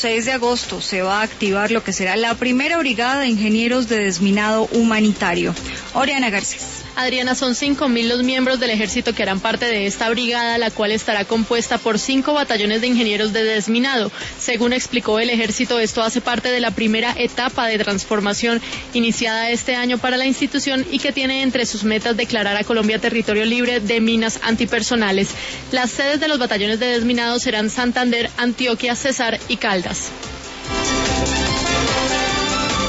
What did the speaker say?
6 de agosto se va a activar lo que será la primera brigada de ingenieros de desminado humanitario. Oriana Garcés. Adriana, son 5.000 los miembros del ejército que harán parte de esta brigada, la cual estará compuesta por 5 batallones de ingenieros de desminado. Según explicó el ejército, esto hace parte de la primera etapa de transformación iniciada este año para la institución y que tiene entre sus metas declarar a Colombia territorio libre de minas antipersonales. Las sedes de los batallones de desminado serán Santander, Antioquia, Cesar y Caldas.